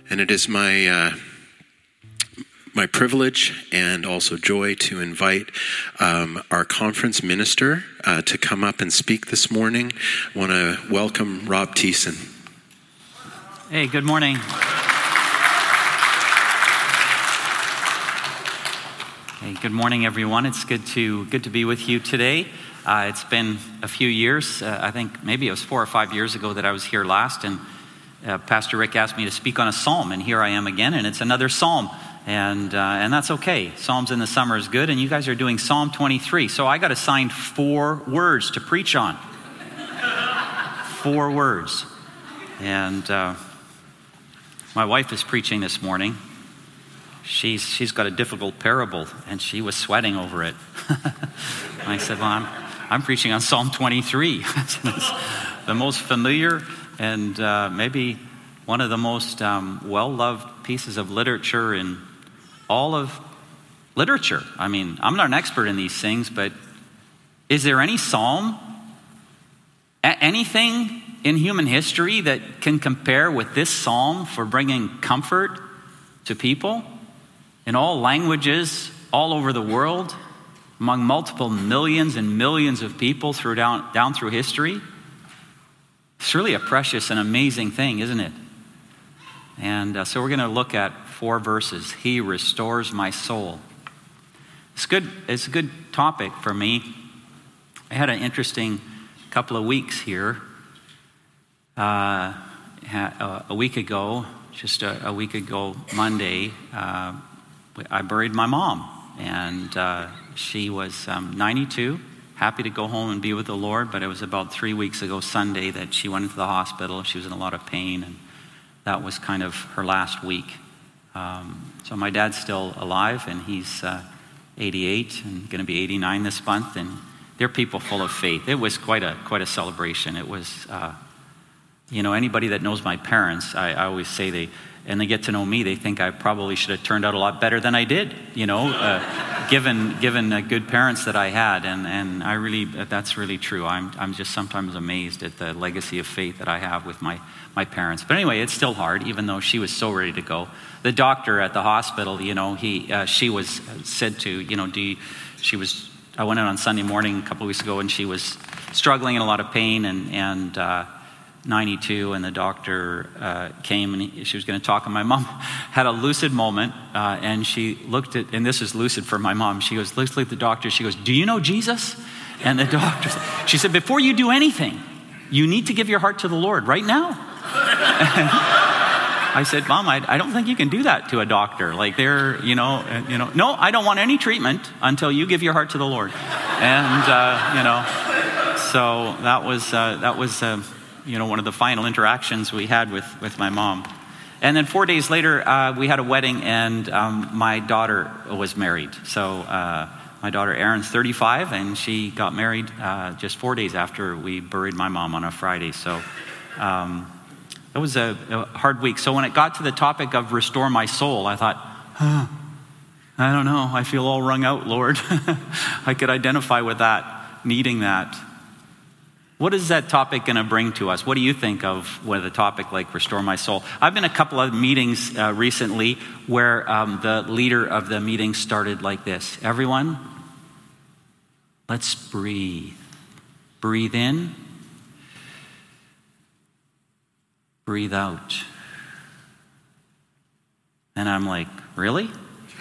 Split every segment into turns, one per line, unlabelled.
And it is my privilege and also joy to invite our conference minister to come up and speak this morning. I want to welcome Rob Thiessen.
Hey, good morning. Hey, good morning, everyone. It's good to be with you today. It's been a few years. I think maybe it was 4 or 5 years ago that I was here last, and Pastor Rick asked me to speak on a psalm, and here I am again, and it's another psalm, and that's okay. Psalms in the summer is good, and you guys are doing Psalm 23, so I got assigned 4 words to preach on. 4 words. And my wife is preaching this morning. She's got a difficult parable, and she was sweating over it. I said, well, I'm preaching on Psalm 23. It's the most familiar and maybe one of the most well-loved pieces of literature in all of literature. I mean, I'm not an expert in these things, but is there any psalm, anything in human history that can compare with this psalm for bringing comfort to people in all languages, all over the world, among multiple millions and millions of people down through history? It's really a precious and amazing thing, isn't it? And so we're going to look at 4 verses. He restores my soul. It's a good topic for me. I had an interesting couple of weeks here. A week ago, just a week ago Monday, I buried my mom. And she was 92. Happy to go home and be with the Lord, but it was about 3 weeks ago Sunday that she went into the hospital. She was in a lot of pain, and that was kind of her last week. So my dad's still alive, and he's 88 and going to be 89 this month, and they're people full of faith. It was quite a celebration. It was, anybody that knows my parents, I always say they get to know me, they think I probably should have turned out a lot better than I did, given good parents that I had, and I really, that's really true. I'm just sometimes amazed at the legacy of faith that I have with my parents. But anyway, it's still hard, even though she was so ready to go. The doctor at the hospital, she was said to, I went in on Sunday morning a couple of weeks ago, and she was struggling in a lot of pain, and 92, and the doctor came, and she was going to talk, and my mom had a lucid moment, and she looked at, and this is lucid for my mom, she goes, looked at the doctor, she goes, do you know Jesus? And the doctor, she said, before you do anything, you need to give your heart to the Lord right now. I said, Mom, I don't think you can do that to a doctor. Like they're, no, I don't want any treatment until you give your heart to the Lord. And, so that was one of the final interactions we had with my mom. And then 4 days later, we had a wedding, and my daughter was married. So my daughter Erin's 35, and she got married just 4 days after we buried my mom on a Friday. So it was a hard week. So when it got to the topic of restore my soul, I thought, I don't know. I feel all wrung out, Lord. I could identify with that, needing that. What is that topic going to bring to us? What do you think of with a topic like restore my soul? I've been in a couple of meetings recently where the leader of the meeting started like this. Everyone, let's breathe. Breathe in. Breathe out. And I'm like, really?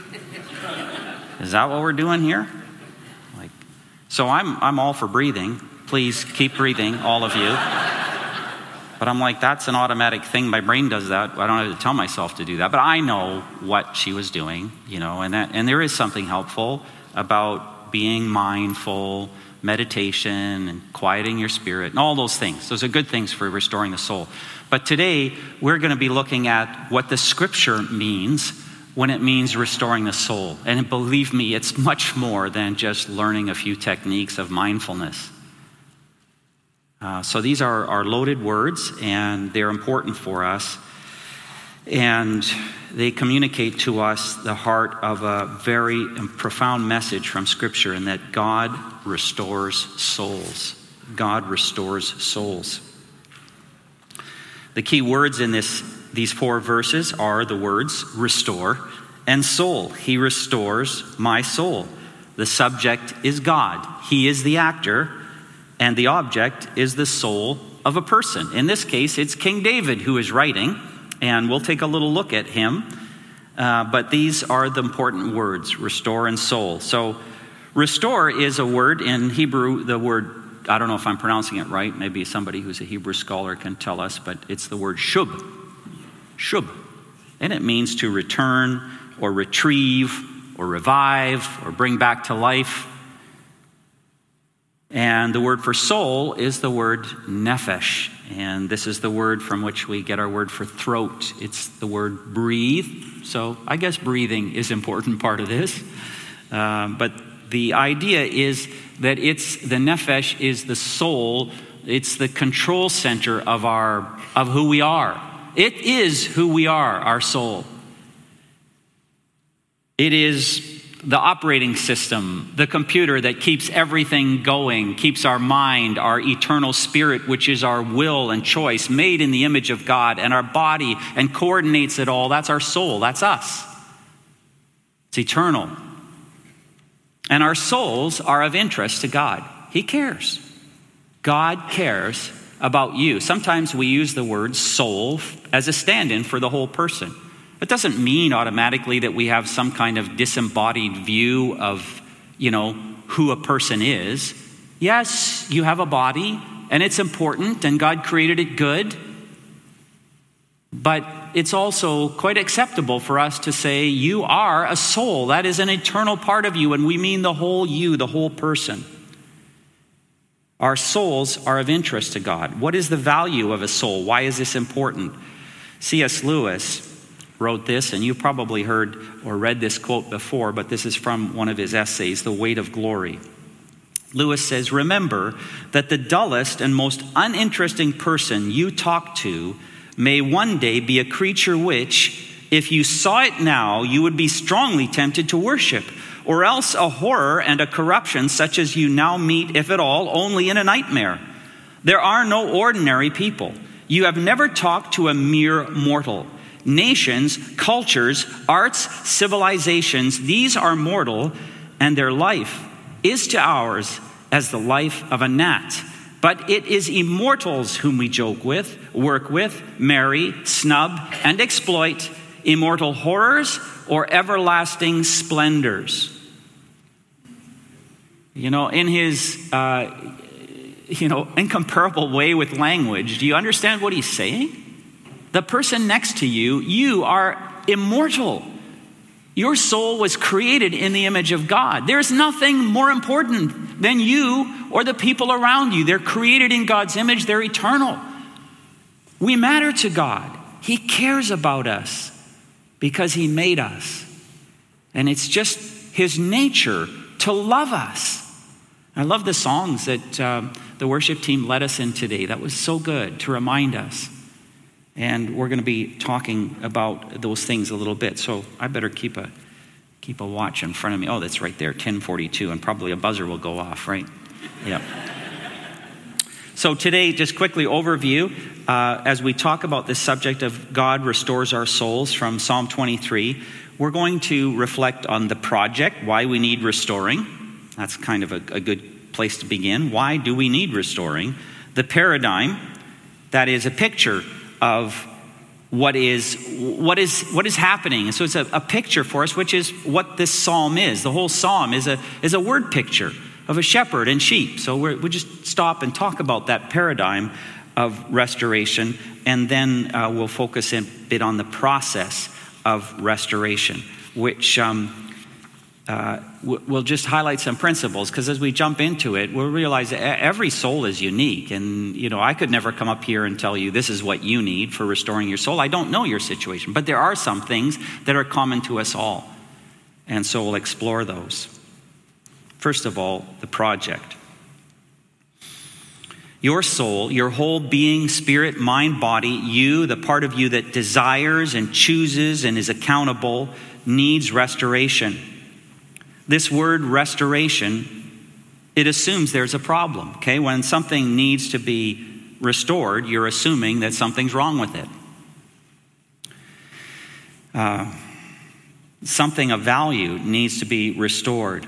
Is that what we're doing here? So I'm all for breathing. Please keep breathing, all of you. But I'm like, that's an automatic thing. My brain does that. I don't have to tell myself to do that. But I know what she was doing, and there is something helpful about being mindful, meditation, and quieting your spirit, and all those things. Those are good things for restoring the soul. But today, we're going to be looking at what the scripture means when it means restoring the soul. And believe me, it's much more than just learning a few techniques of mindfulness. So these are loaded words, and they're important for us. And they communicate to us the heart of a very profound message from Scripture, in that God restores souls. God restores souls. The key words in this these 4 verses are the words restore and soul. He restores my soul. The subject is God. He is the actor, and the object is the soul of a person. In this case, it's King David who is writing, and we'll take a little look at him. But these are the important words, restore and soul. So restore is a word in Hebrew, the word, I don't know if I'm pronouncing it right. Maybe somebody who's a Hebrew scholar can tell us, but it's the word shub. Shub. And it means to return or retrieve or revive or bring back to life. And the word for soul is the word nephesh. And this is the word from which we get our word for throat. It's the word breathe. So I guess breathing is an important part of this. But the idea is that the nephesh is the soul. It's the control center of who we are. It is who we are, our soul. It is the operating system, the computer that keeps everything going, keeps our mind, our eternal spirit, which is our will and choice, made in the image of God, and our body, and coordinates it all. That's our soul. That's us. It's eternal. And our souls are of interest to God. He cares. God cares about you. Sometimes we use the word soul as a stand-in for the whole person. It doesn't mean automatically that we have some kind of disembodied view of, who a person is. Yes, you have a body, and it's important, and God created it good. But it's also quite acceptable for us to say, you are a soul. That is an eternal part of you, and we mean the whole you, the whole person. Our souls are of interest to God. What is the value of a soul? Why is this important? C.S. Lewis wrote this, and you probably heard or read this quote before, but this is from one of his essays, The Weight of Glory. Lewis says, remember that the dullest and most uninteresting person you talk to may one day be a creature which, if you saw it now, you would be strongly tempted to worship, or else a horror and a corruption such as you now meet, if at all, only in a nightmare. There are no ordinary people. You have never talked to a mere mortal. Nations, cultures, arts, civilizations, these are mortal, and their life is to ours as the life of a gnat. But it is immortals whom we joke with, work with, marry, snub, and exploit, immortal horrors or everlasting splendors. In his, incomparable way with language, do you understand what he's saying? The person next to you, you are immortal. Your soul was created in the image of God. There's nothing more important than you or the people around you. They're created in God's image. They're eternal. We matter to God. He cares about us because he made us. And it's just his nature to love us. I love the songs that the worship team led us in today. That was so good to remind us. And we're going to be talking about those things a little bit. So I better keep a watch in front of me. Oh, that's right there, 10:42, and probably a buzzer will go off, right? Yeah. So today, just quickly overview, as we talk about this subject of God restores our souls from Psalm 23, we're going to reflect on the project, why we need restoring. That's kind of a good place to begin. Why do we need restoring? The paradigm, that is a picture of what is happening. And so it's a picture for us, which is what this psalm is. The whole psalm is a word picture of a shepherd and sheep. So we'll just stop and talk about that paradigm of restoration, and then we'll focus a bit on the process of restoration, which we'll just highlight some principles, because as we jump into it, we'll realize that every soul is unique. And, I could never come up here and tell you this is what you need for restoring your soul. I don't know your situation, but there are some things that are common to us all. And so we'll explore those. First of all, the project. Your soul, your whole being, spirit, mind, body, you, the part of you that desires and chooses and is accountable, needs restoration. This word restoration, it assumes there's a problem, okay? When something needs to be restored, you're assuming that something's wrong with it. something of value needs to be restored.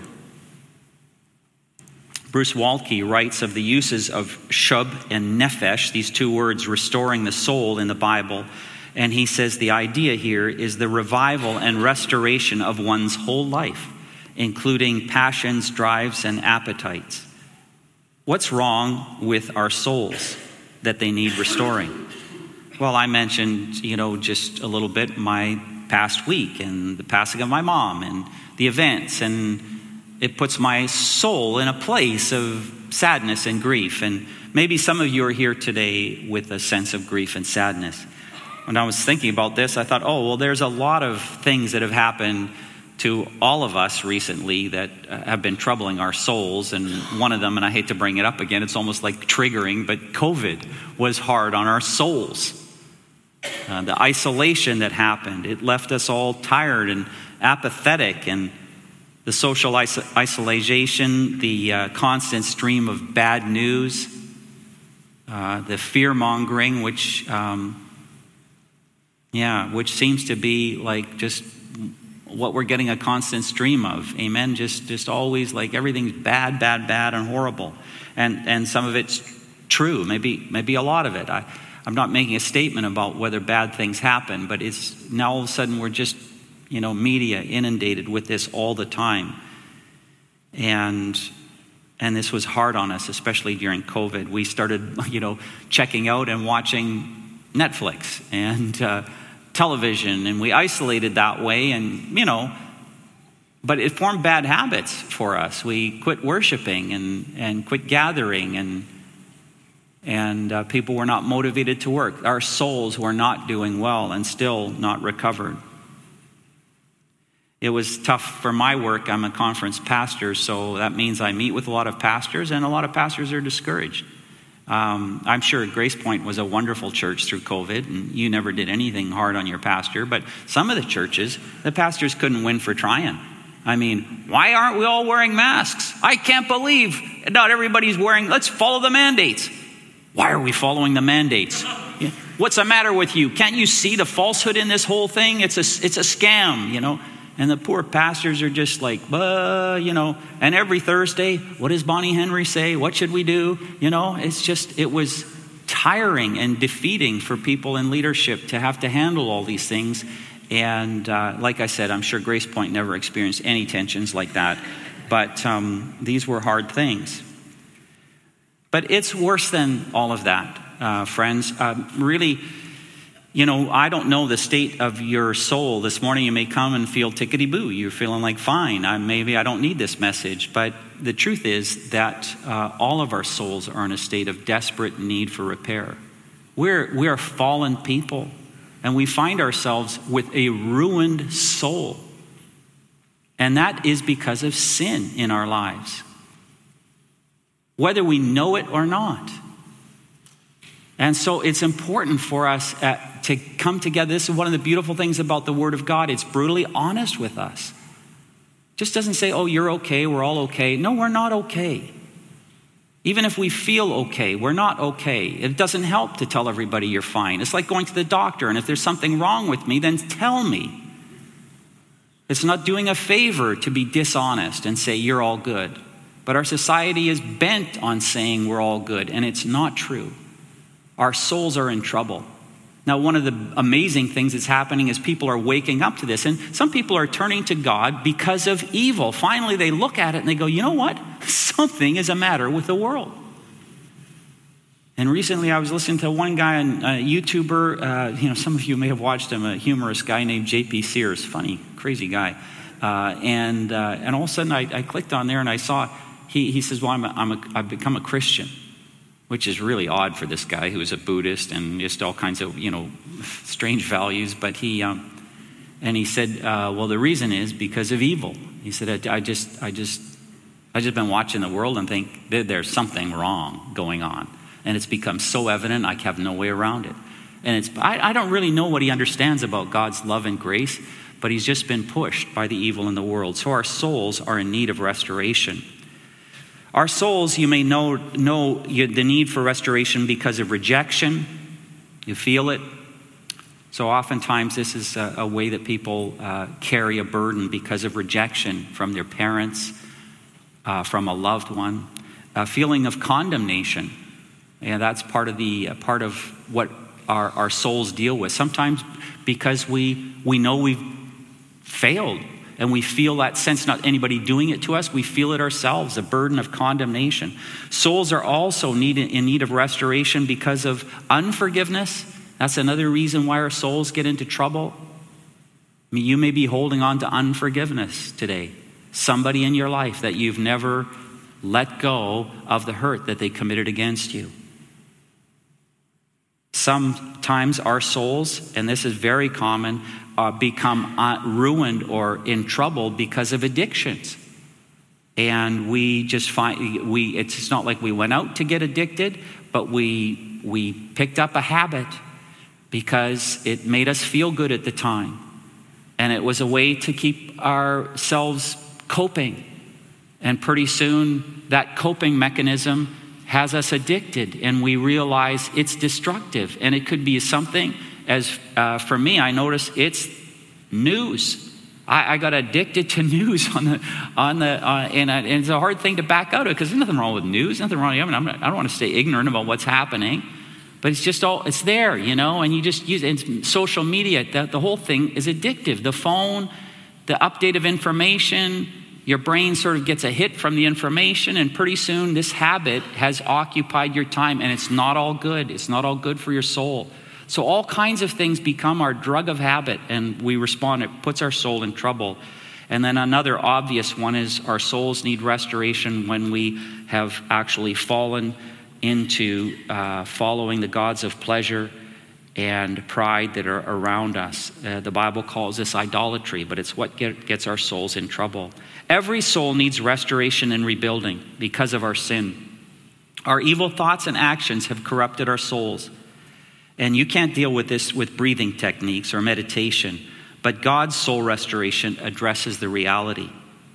Bruce Waltke writes of the uses of shub and nephesh, these two words restoring the soul in the Bible, and he says the idea here is the revival and restoration of one's whole life, including passions, drives, and appetites. What's wrong with our souls that they need restoring? Well, I mentioned, just a little bit my past week and the passing of my mom and the events, and it puts my soul in a place of sadness and grief. And maybe some of you are here today with a sense of grief and sadness. When I was thinking about this, I thought, there's a lot of things that have happened to all of us recently that have been troubling our souls. And one of them, and I hate to bring it up again, it's almost like triggering, but COVID was hard on our souls. The isolation that happened, it left us all tired and apathetic, and the social isolation, the constant stream of bad news, the fear-mongering, which seems to be like just what we're getting a constant stream of. Amen. Just always like everything's bad, and horrible. And some of it's true, maybe a lot of it. I'm not making a statement about whether bad things happen, but it's now all of a sudden we're just, media inundated with this all the time. And this was hard on us, especially during COVID. We started, checking out and watching Netflix and television, and we isolated that way, and, but it formed bad habits for us. We quit worshiping and quit gathering, and people were not motivated to work. Our souls were not doing well and still not recovered. It was tough for my work. I'm a conference pastor, so that means I meet with a lot of pastors, and a lot of pastors are discouraged. I'm sure Grace Point was a wonderful church through COVID, and you never did anything hard on your pastor, but some of the churches, the pastors couldn't win for trying. I mean, why aren't we all wearing masks? I can't believe not everybody's wearing, let's follow the mandates. Why are we following the mandates? What's the matter with you? Can't you see the falsehood in this whole thing? It's a scam, And the poor pastors are just like, and every Thursday, what does Bonnie Henry say? What should we do? It was tiring and defeating for people in leadership to have to handle all these things. And like I said, I'm sure Grace Point never experienced any tensions like that. But these were hard things. But it's worse than all of that, friends. Really, I don't know the state of your soul. This morning you may come and feel tickety-boo. You're feeling like, fine, maybe I don't need this message. But the truth is that all of our souls are in a state of desperate need for repair. We are fallen people, and we find ourselves with a ruined soul. And that is because of sin in our lives, whether we know it or not. And so it's important for us to come together. This is one of the beautiful things about the Word of God. It's brutally honest with us. It just doesn't say, you're okay, we're all okay. No, we're not okay. Even if we feel okay, we're not okay. It doesn't help to tell everybody you're fine. It's like going to the doctor, and if there's something wrong with me, then tell me. It's not doing a favor to be dishonest and say you're all good. But our society is bent on saying we're all good, and it's not true. Our souls are in trouble. Now, one of the amazing things that's happening is people are waking up to this, and some people are turning to God because of evil. Finally, they look at it and they go, you know what? Something is the matter with the world. And recently I was listening to one guy, a YouTuber, some of you may have watched him, a humorous guy named J.P. Sears, funny, crazy guy. And all of a sudden I clicked on there and I saw, he says, well, I've become a Christian, which is really odd for this guy who is a Buddhist and just all kinds of, strange values. But he said, well, the reason is because of evil. He said, I just been watching the world and think there's something wrong going on. And it's become so evident, I have no way around it. And I don't really know what he understands about God's love and grace, but he's just been pushed by the evil in the world. So our souls are in need of restoration. Our souls, you may know the need for restoration because of rejection. You feel it. So oftentimes this is a way that people carry a burden because of rejection from their parents, from a loved one, a feeling of condemnation. And that's part of what our souls deal with. Sometimes because we know we've failed, and we feel that sense, not anybody doing it to us, we feel it ourselves, a burden of condemnation. Souls are also in need of restoration because of unforgiveness. That's another reason why our souls get into trouble. I mean, you may be holding on to unforgiveness today. Somebody in your life that you've never let go of the hurt that they committed against you. Sometimes our souls, and this is very common, become ruined or in trouble because of addictions. And we just it's not like we went out to get addicted, but we picked up a habit because it made us feel good at the time. And it was a way to keep ourselves coping. And pretty soon that coping mechanism has us addicted, and we realize it's destructive. And it could be something as, for me, I notice it's news. I got addicted to news and it's a hard thing to back out of, because there's nothing wrong with news, nothing wrong. I don't want to stay ignorant about what's happening, but it's just it's there, and you just use it. And social media, the whole thing is addictive. The phone, the update of information, your brain sort of gets a hit from the information, and pretty soon this habit has occupied your time, and it's not all good. It's not all good for your soul. So all kinds of things become our drug of habit, and we respond. It puts our soul in trouble. And then another obvious one is our souls need restoration when we have actually fallen into following the gods of pleasure and pride that are around us. The Bible calls this idolatry, but it's what gets our souls in trouble. Every soul needs restoration and rebuilding because of our sin. Our evil thoughts and actions have corrupted our souls. And you can't deal with this with breathing techniques or meditation, but God's soul restoration addresses the reality.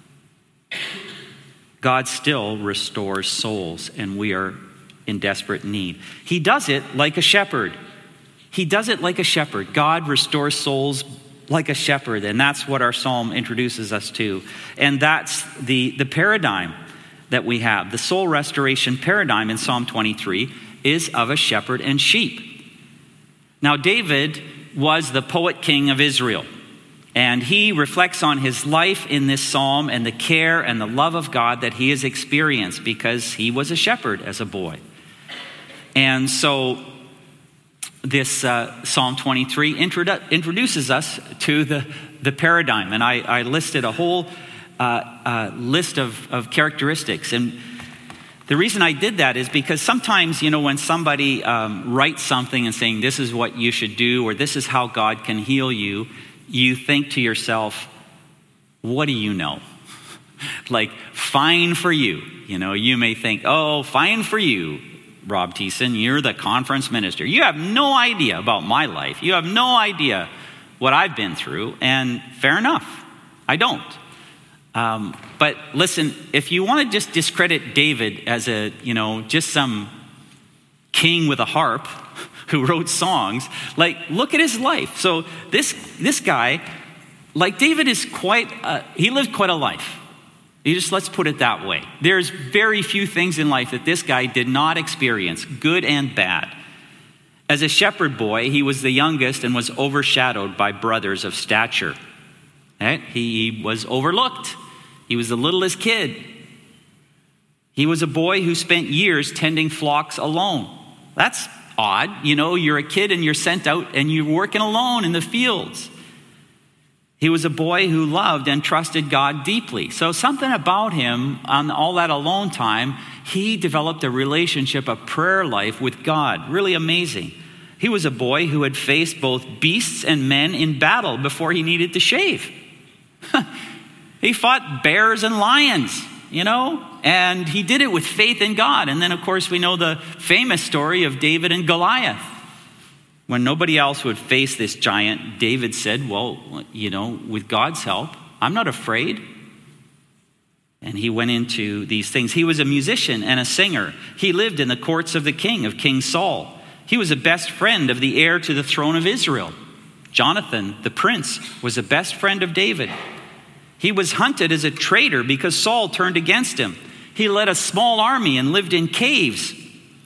God still restores souls, and we are in desperate need. He does it like a shepherd. He does it like a shepherd. God restores souls like a shepherd, and that's what our psalm introduces us to. And that's the paradigm that we have. The soul restoration paradigm in Psalm 23 is of a shepherd and sheep. Now, David was the poet king of Israel, and he reflects on his life in this psalm and the care and the love of God that he has experienced because he was a shepherd as a boy. And so this Psalm 23 introduces us to the paradigm. And I listed a whole list of characteristics. And the reason I did that is because sometimes, when somebody writes something and saying, this is what you should do, or this is how God can heal you, you think to yourself, what do you know? Like, fine for you. You may think, oh, fine for you, Rob Thiessen, you're the conference minister. You have no idea about my life. You have no idea what I've been through. And fair enough, I don't. But listen, if you want to just discredit David as just some king with a harp who wrote songs, look at his life. So this guy, like David, is he lived quite a life. Let's put it that way. There's very few things in life that this guy did not experience, good and bad. As a shepherd boy, he was the youngest and was overshadowed by brothers of stature. Right? He was overlooked. He was the littlest kid. He was a boy who spent years tending flocks alone. That's odd. You're a kid and you're sent out and you're working alone in the fields. He was a boy who loved and trusted God deeply. So something about him, on all that alone time, he developed a relationship, a prayer life with God. Really amazing. He was a boy who had faced both beasts and men in battle before he needed to shave. He fought bears and lions, and he did it with faith in God. And then, of course, we know the famous story of David and Goliath. When nobody else would face this giant, David said, well, with God's help, I'm not afraid. And he went into these things. He was a musician and a singer. He lived in the courts of the king, of King Saul. He was a best friend of the heir to the throne of Israel. Jonathan, the prince, was the best friend of David. He was hunted as a traitor because Saul turned against him. He led a small army and lived in caves.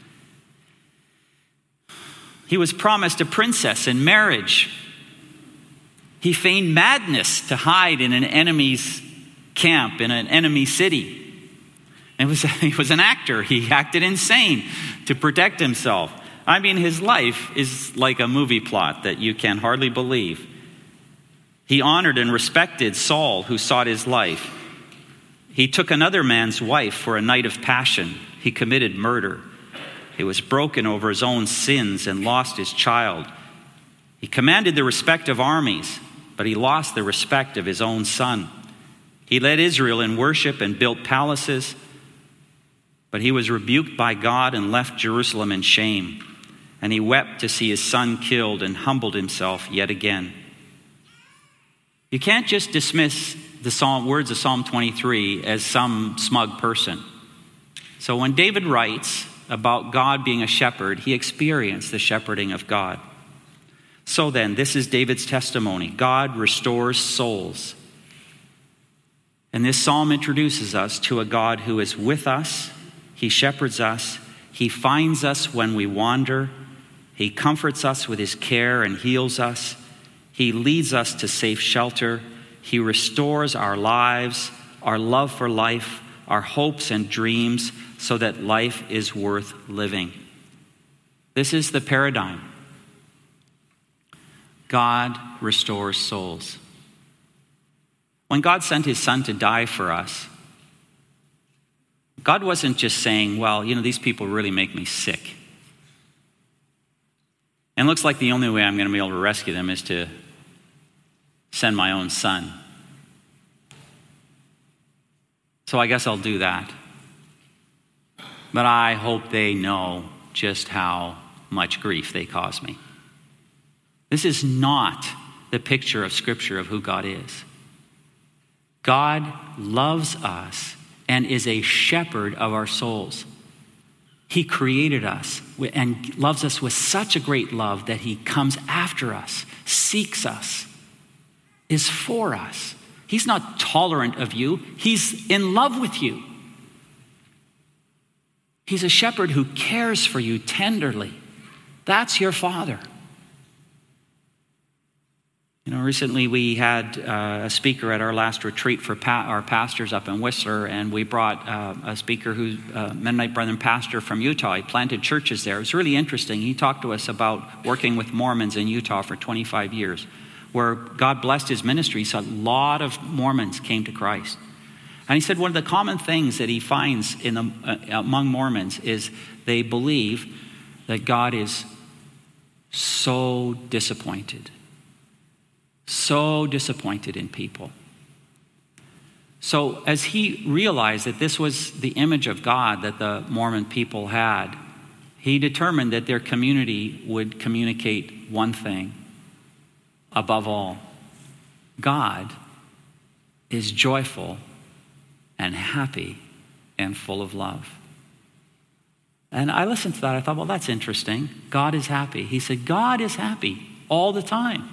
He was promised a princess in marriage. He feigned madness to hide in an enemy's camp, in an enemy city. He was an actor. He acted insane to protect himself. I mean, his life is like a movie plot that you can hardly believe. He honored and respected Saul, who sought his life. He took another man's wife for a night of passion. He committed murder. He was broken over his own sins and lost his child. He commanded the respect of armies, but he lost the respect of his own son. He led Israel in worship and built palaces, but he was rebuked by God and left Jerusalem in shame. And he wept to see his son killed and humbled himself yet again. You can't just dismiss the words of Psalm 23 as some smug person. So when David writes about God being a shepherd, he experienced the shepherding of God. So then, this is David's testimony. God restores souls. And this psalm introduces us to a God who is with us. He shepherds us. He finds us when we wander. He comforts us with his care and heals us. He leads us to safe shelter. He restores our lives, our love for life, our hopes and dreams, so that life is worth living. This is the paradigm. God restores souls. When God sent his son to die for us, God wasn't just saying, well, these people really make me sick. And it looks like the only way I'm going to be able to rescue them is to send my own son. So I guess I'll do that. But I hope they know just how much grief they cause me. This is not the picture of Scripture of who God is. God loves us and is a shepherd of our souls. He created us and loves us with such a great love that he comes after us, seeks us, is for us. He's not tolerant of you. He's in love with you. He's a shepherd who cares for you tenderly. That's your Father. Recently we had a speaker at our last retreat for our pastors up in Whistler, and we brought a speaker who's a Mennonite Brethren pastor from Utah. He planted churches there. It was really interesting. He talked to us about working with Mormons in Utah for 25 years, where God blessed his ministry, so a lot of Mormons came to Christ. And he said one of the common things that he finds among Mormons is they believe that God is so disappointed in people. So as he realized that this was the image of God that the Mormon people had, he determined that their community would communicate one thing above all: God is joyful and happy and full of love. And I listened to that. I thought, well, that's interesting. God is happy. He said, God is happy all the time.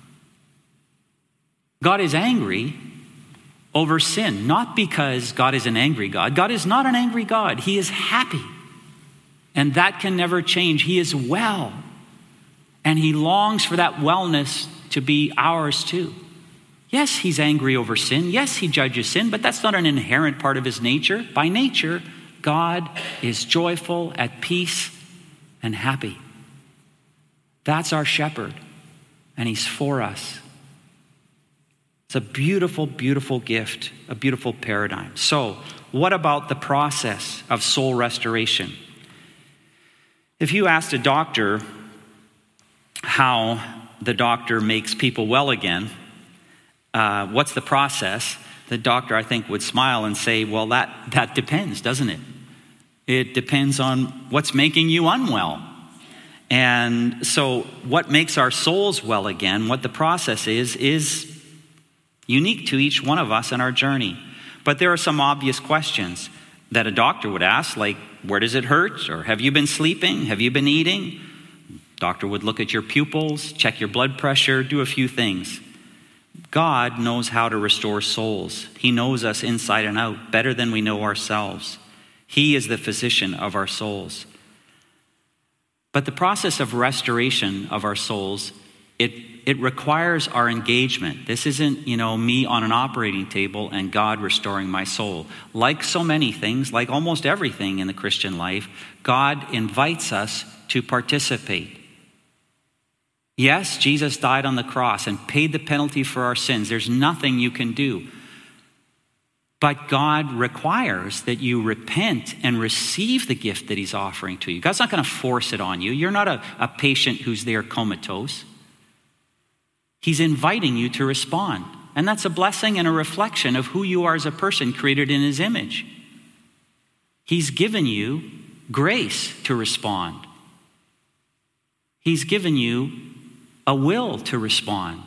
God is angry over sin, not because God is an angry God. God is not an angry God. He is happy. And that can never change. He is well. And he longs for that wellness to be ours too. Yes, he's angry over sin. Yes, he judges sin, but that's not an inherent part of his nature. By nature, God is joyful, at peace, and happy. That's our shepherd, and he's for us. It's a beautiful, beautiful gift, a beautiful paradigm. So, what about the process of soul restoration? If you asked a doctor how the doctor makes people well again, what's the process? The doctor, I think, would smile and say, well, that depends, doesn't it? It depends on what's making you unwell. And so what makes our souls well again, what the process is unique to each one of us in our journey. But there are some obvious questions that a doctor would ask, like, where does it hurt? Or have you been sleeping? Have you been eating? Doctor would look at your pupils, check your blood pressure, do a few things. God knows how to restore souls. He knows us inside and out better than we know ourselves. He is the physician of our souls. But the process of restoration of our souls, it requires our engagement. This isn't, me on an operating table and God restoring my soul. Like so many things, like almost everything in the Christian life, God invites us to participate. Yes, Jesus died on the cross and paid the penalty for our sins. There's nothing you can do. But God requires that you repent and receive the gift that he's offering to you. God's not going to force it on you. You're not a patient who's there comatose. He's inviting you to respond. And that's a blessing and a reflection of who you are as a person created in his image. He's given you grace to respond. He's given you a will to respond.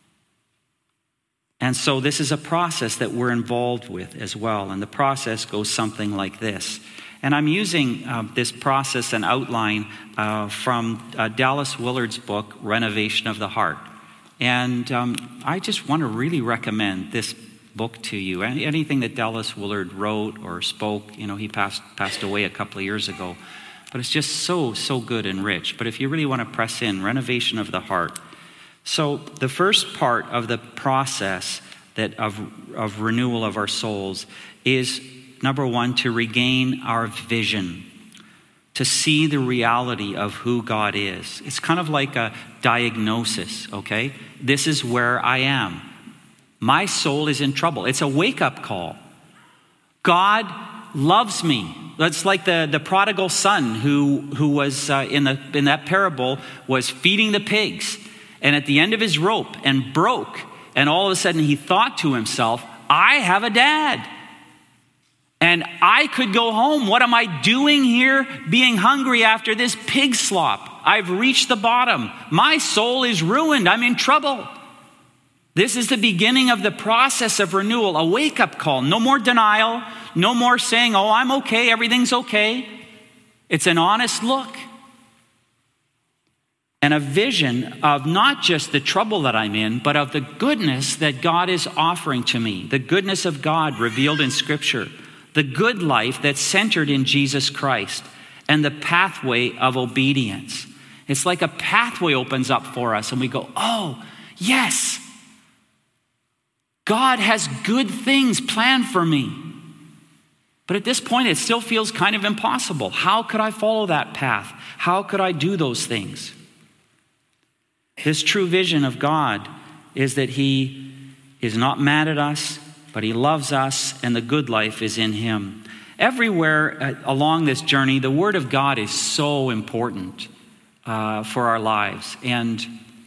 And so this is a process that we're involved with as well. And the process goes something like this. And I'm using this process and outline from Dallas Willard's book, Renovation of the Heart. And I just want to really recommend this book to you. Anything that Dallas Willard wrote or spoke, he passed away a couple of years ago. But it's just so good and rich. But if you really want to press in, Renovation of the Heart. So the first part of the process of renewal of our souls is, number one, to regain our vision, to see the reality of who God is. It's kind of like a diagnosis, okay? This is where I am. My soul is in trouble. It's a wake-up call. God loves me. That's like the prodigal son who was in that parable was feeding the pigs, and at the end of his rope and broke, and all of a sudden he thought to himself, I have a dad, and I could go home. What am I doing here being hungry after this pig slop? I've reached the bottom. My soul is ruined. I'm in trouble. This is the beginning of the process of renewal, a wake-up call. No more denial. No more saying, oh, I'm okay, everything's okay. It's an honest look. And a vision of not just the trouble that I'm in, but of the goodness that God is offering to me. The goodness of God revealed in Scripture. The good life that's centered in Jesus Christ. And the pathway of obedience. It's like a pathway opens up for us and we go, oh, yes. God has good things planned for me. But at this point, it still feels kind of impossible. How could I follow that path? How could I do those things? His true vision of God is that he is not mad at us, but he loves us, and the good life is in him. Everywhere along this journey, the Word of God is so important for our lives. And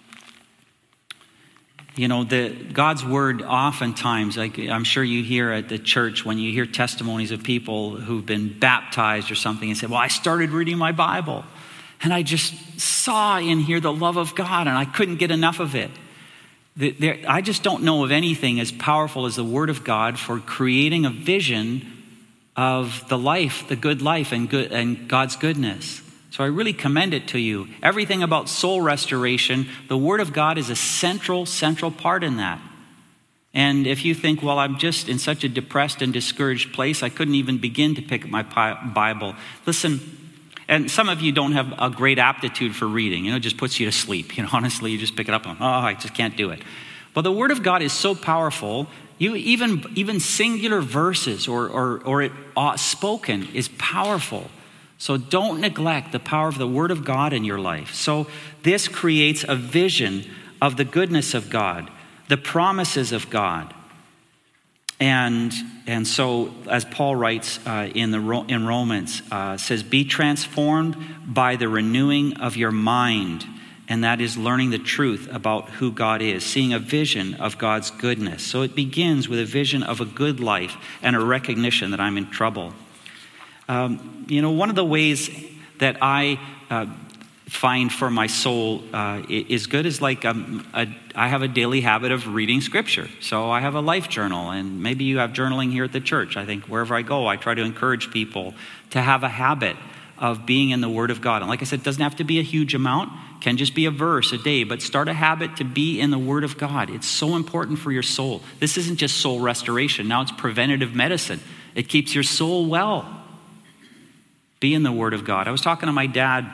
God's Word oftentimes, like I'm sure you hear at the church when you hear testimonies of people who've been baptized or something and say, well, I started reading my Bible and I just saw in here the love of God and I couldn't get enough of it. I just don't know of anything as powerful as the Word of God for creating a vision of the life, the good life and God's goodness. So I really commend it to you. Everything about soul restoration, the Word of God is a central part in that. And if you think, well, I'm just in such a depressed and discouraged place, I couldn't even begin to pick up my Bible. Listen, and some of you don't have a great aptitude for reading. It just puts you to sleep. Honestly, you just pick it up and, I just can't do it. But the Word of God is so powerful, you even singular verses or it spoken is powerful. So don't neglect the power of the Word of God in your life. So this creates a vision of the goodness of God, the promises of God. And so, as Paul writes in Romans, says, be transformed by the renewing of your mind. And that is learning the truth about who God is, seeing a vision of God's goodness. So it begins with a vision of a good life and a recognition that I'm in trouble. One of the ways that I find for my soul is good is like I have a daily habit of reading Scripture. So I have a life journal, and maybe you have journaling here at the church. I think wherever I go, I try to encourage people to have a habit of being in the Word of God. And like I said, it doesn't have to be a huge amount. It can just be a verse a day, but start a habit to be in the Word of God. It's so important for your soul. This isn't just soul restoration. Now it's preventative medicine. It keeps your soul well. Be in the Word of God. I was talking to my dad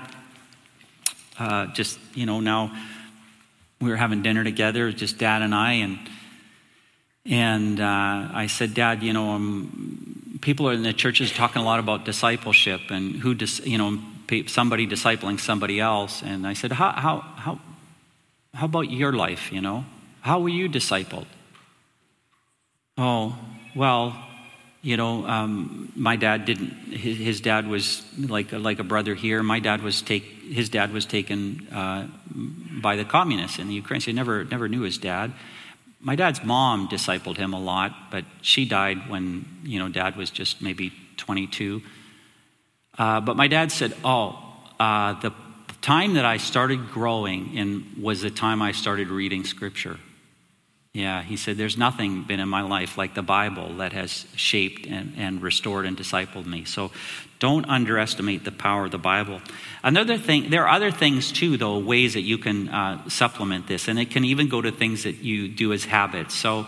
now we were having dinner together, just Dad and I, and I said, Dad, people in the churches talking a lot about discipleship and somebody discipling somebody else. And I said, how about your life? How were you discipled? Oh, well, my dad didn't. His dad was like a brother here. His dad was taken by the communists in the Ukraine. So he never knew his dad. My dad's mom discipled him a lot, but she died when Dad was just maybe 22. But my dad said, the time that I started growing was the time I started reading Scripture. Yeah, he said, there's nothing been in my life like the Bible that has shaped and restored and discipled me. So don't underestimate the power of the Bible. Another thing, there are other things too, though, ways that you can supplement this. And it can even go to things that you do as habits. So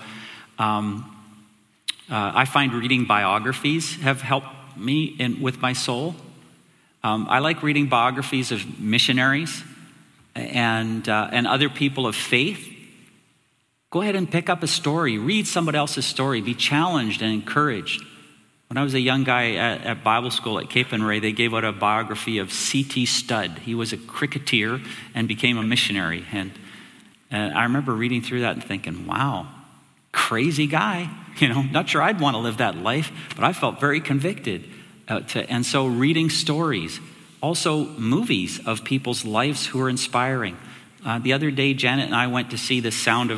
I find reading biographies have helped me with my soul. I like reading biographies of missionaries and other people of faith. Go ahead and pick up a story. Read somebody else's story. Be challenged and encouraged. When I was a young guy at Bible school at Cape and Ray, they gave out a biography of C.T. Studd. He was a cricketer and became a missionary. And I remember reading through that and thinking, wow, crazy guy. Not sure I'd want to live that life, but I felt very convicted. And so reading stories, also movies of people's lives who are inspiring. The other day, Janet and I went to see the Sound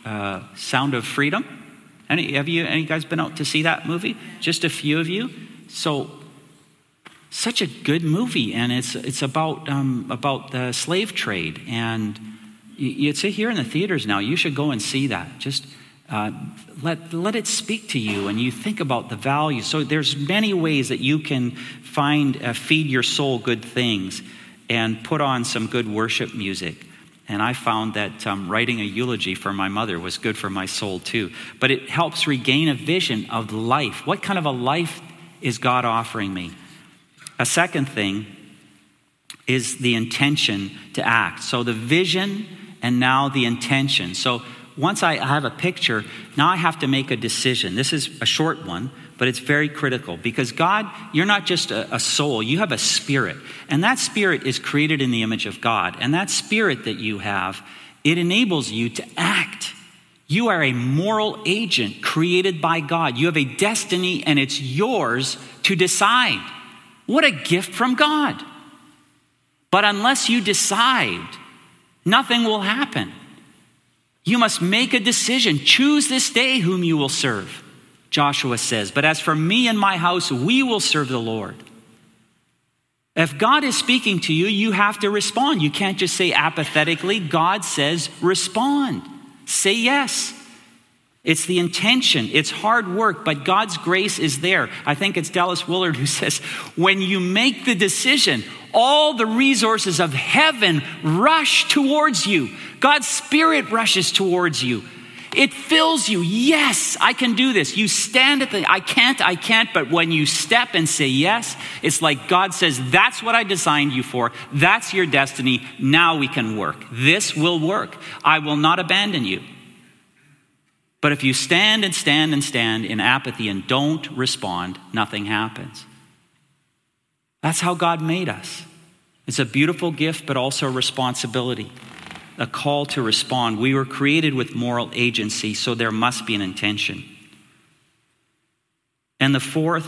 of Freedom. Have you guys been out to see that movie? Just a few of you. So, such a good movie, and it's about the slave trade, and it's here in the theaters now. You should go and see that. Just let it speak to you, and you think about the value. So there's many ways that you can feed your soul good things, and put on some good worship music. And I found that writing a eulogy for my mother was good for my soul too. But it helps regain a vision of life. What kind of a life is God offering me? A second thing is the intention to act. So the vision and now the intention. So once I have a picture, now I have to make a decision. This is a short one, but it's very critical because God, you're not just a soul, you have a spirit. And that spirit is created in the image of God. And that spirit that you have, it enables you to act. You are a moral agent created by God. You have a destiny and it's yours to decide. What a gift from God. But unless you decide, nothing will happen. You must make a decision. Choose this day whom you will serve. Joshua says, but as for me and my house, we will serve the Lord. If God is speaking to you, you have to respond. You can't just say apathetically. God says, respond. Say yes. It's the intention. It's hard work, but God's grace is there. I think it's Dallas Willard who says, when you make the decision, all the resources of heaven rush towards you. God's Spirit rushes towards you. It fills you. Yes, I can do this. You stand at I can't. But when you step and say yes, it's like God says, that's what I designed you for. That's your destiny. Now we can work. This will work. I will not abandon you. But if you stand in apathy and don't respond, nothing happens. That's how God made us. It's a beautiful gift, but also a responsibility. A call to respond. We were created with moral agency, so there must be an intention. And the fourth,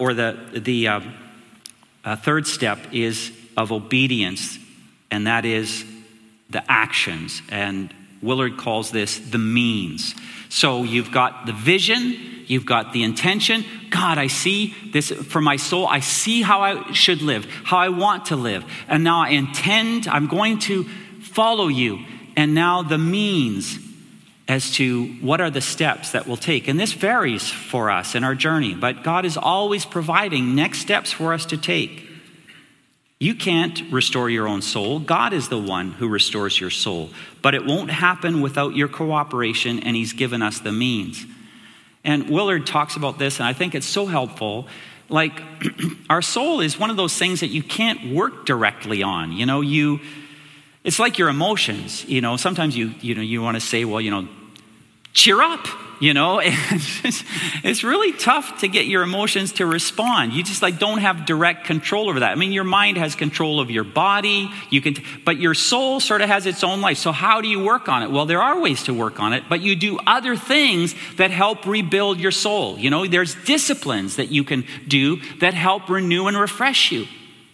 third step is of obedience, and that is the actions. And Willard calls this the means. So you've got the vision, you've got the intention. God, I see this for my soul. I see how I should live, how I want to live. And now I intend, I'm going to follow you. And now the means as to what are the steps that we'll take. And this varies for us in our journey, but God is always providing next steps for us to take. You can't restore your own soul. God is the one who restores your soul. But it won't happen without your cooperation, and he's given us the means. And Willard talks about this, and I think it's so helpful. Like, our soul is one of those things that you can't work directly on. It's like your emotions. Sometimes you want to say, well, cheer up. And it's really tough to get your emotions to respond. You just don't have direct control over that. I mean, your mind has control of your body, but your soul sort of has its own life. So how do you work on it? Well, there are ways to work on it, but you do other things that help rebuild your soul. There's disciplines that you can do that help renew and refresh you.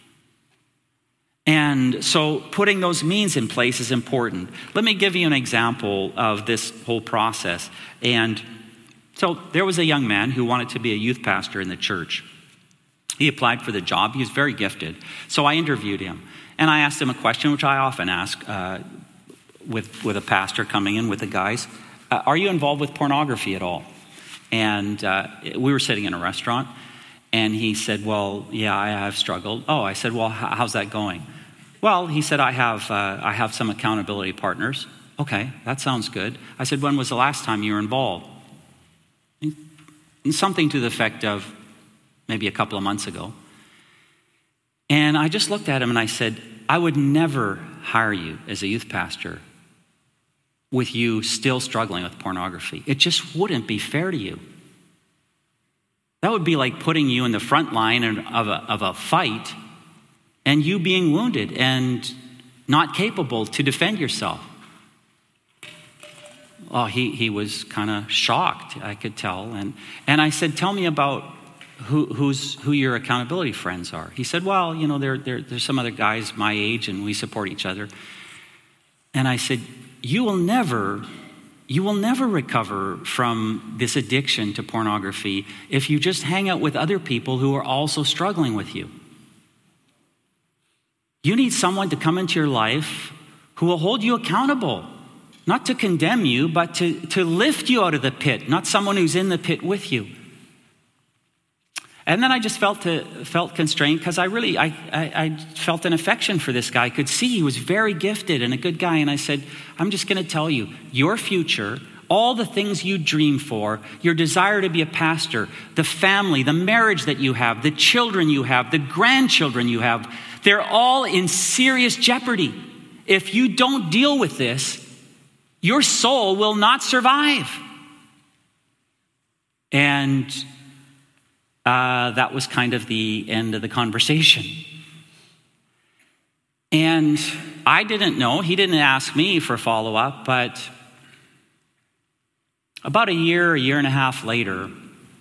And so putting those means in place is important. Let me give you an example of this whole process. And so there was a young man who wanted to be a youth pastor in the church. He applied for the job. He was very gifted. So I interviewed him. And I asked him a question, which I often ask with a pastor coming in with the guys. Are you involved with pornography at all? And we were sitting in a restaurant. And he said, well, yeah, I have struggled. Oh, I said, well, how's that going? Well, he said, I have some accountability partners. Okay, that sounds good. I said, when was the last time you were involved? And something to the effect of maybe a couple of months ago. And I just looked at him and I said, I would never hire you as a youth pastor with you still struggling with pornography. It just wouldn't be fair to you. That would be like putting you in the front line of a fight and you being wounded and not capable to defend yourself. Oh, he was kind of shocked, I could tell. And I said, tell me about who your accountability friends are. He said, well, there's some other guys my age and we support each other. And I said, you will never recover from this addiction to pornography if you just hang out with other people who are also struggling with you. You need someone to come into your life who will hold you accountable, not to condemn you, but to lift you out of the pit, not someone who's in the pit with you. And then I just felt constrained because I felt an affection for this guy. I could see he was very gifted and a good guy. And I said, I'm just going to tell you, your future, all the things you dream for, your desire to be a pastor, the family, the marriage that you have, the children you have, the grandchildren you have, they're all in serious jeopardy. If you don't deal with this, your soul will not survive. And that was kind of the end of the conversation. And I didn't know. He didn't ask me for follow-up, but about a year and a half later,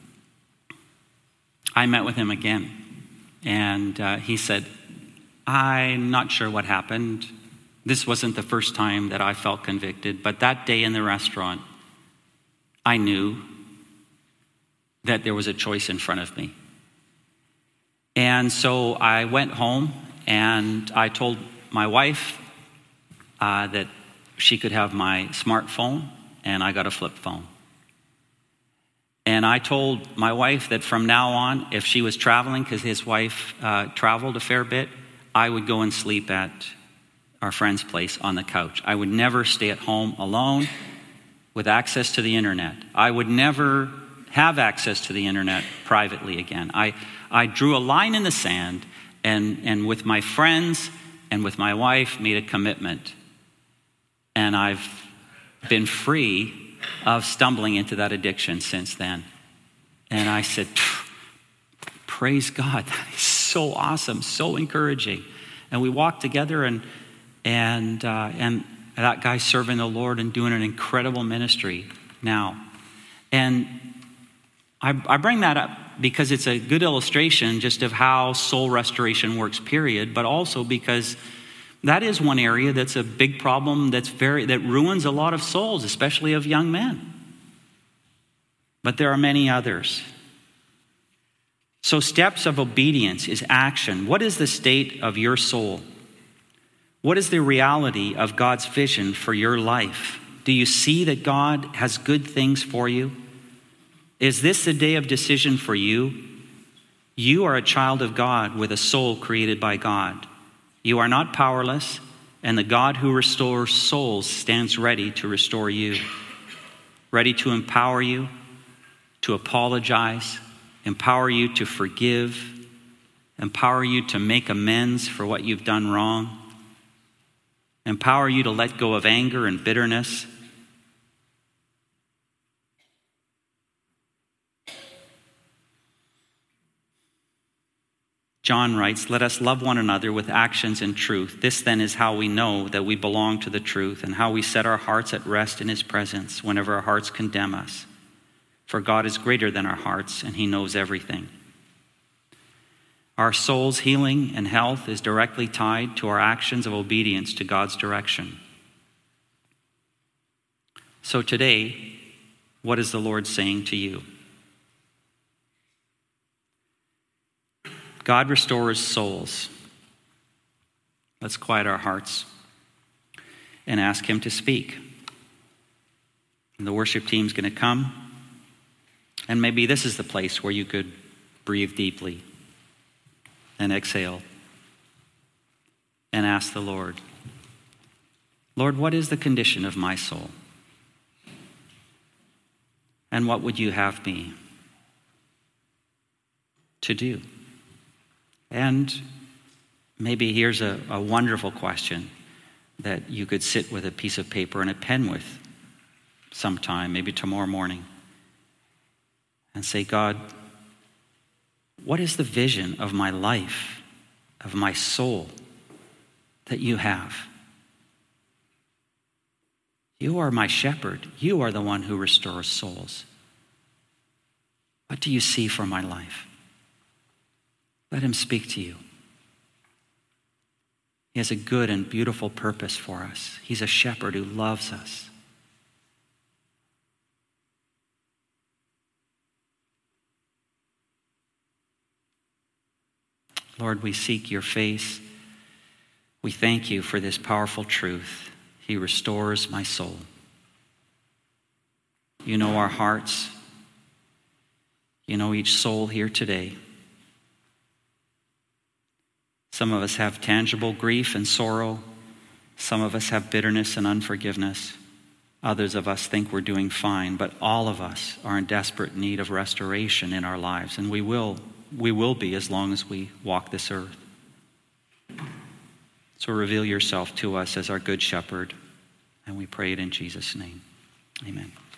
I met with him again. And he said, I'm not sure what happened. This wasn't the first time that I felt convicted, but that day in the restaurant, I knew that there was a choice in front of me. And so I went home and I told my wife that she could have my smartphone, and I got a flip phone. And I told my wife that from now on, if she was traveling, because his wife traveled a fair bit, I would go and sleep at our friend's place on the couch. I would never stay at home alone with access to the internet. I would never have access to the internet privately again. I drew a line in the sand and with my friends and with my wife made a commitment. And I've been free of stumbling into that addiction since then. And I said, praise God, that is so awesome, so encouraging. And we walked together and that guy's serving the Lord and doing an incredible ministry now. And I bring that up because it's a good illustration just of how soul restoration works, period, but also because that is one area that's a big problem that ruins a lot of souls, especially of young men. But there are many others. So steps of obedience is action. What is the state of your soul? What is the reality of God's vision for your life? Do you see that God has good things for you? Is this the day of decision for you? You are a child of God with a soul created by God. You are not powerless, and the God who restores souls stands ready to restore you, ready to empower you, to apologize, empower you to forgive, empower you to make amends for what you've done wrong, empower you to let go of anger and bitterness. John writes, "Let us love one another with actions and truth. This then is how we know that we belong to the truth, and how we set our hearts at rest in his presence whenever our hearts condemn us. For God is greater than our hearts, and he knows everything." Our soul's healing and health is directly tied to our actions of obedience to God's direction. So today, what is the Lord saying to you? God restores souls. Let's quiet our hearts and ask him to speak. And the worship team's going to come. And maybe this is the place where you could breathe deeply and exhale and ask the Lord, Lord, what is the condition of my soul? And what would you have me to do? And maybe here's a wonderful question that you could sit with a piece of paper and a pen with sometime, maybe tomorrow morning, and say, God, what is the vision of my life, of my soul that you have? You are my shepherd. You are the one who restores souls. What do you see for my life? Let him speak to you. He has a good and beautiful purpose for us. He's a shepherd who loves us. Lord, we seek your face. We thank you for this powerful truth. He restores my soul. You know our hearts. You know each soul here today. Some of us have tangible grief and sorrow. Some of us have bitterness and unforgiveness. Others of us think we're doing fine, but all of us are in desperate need of restoration in our lives, and we will be as long as we walk this earth. So reveal yourself to us as our good shepherd, and we pray it in Jesus' name. Amen.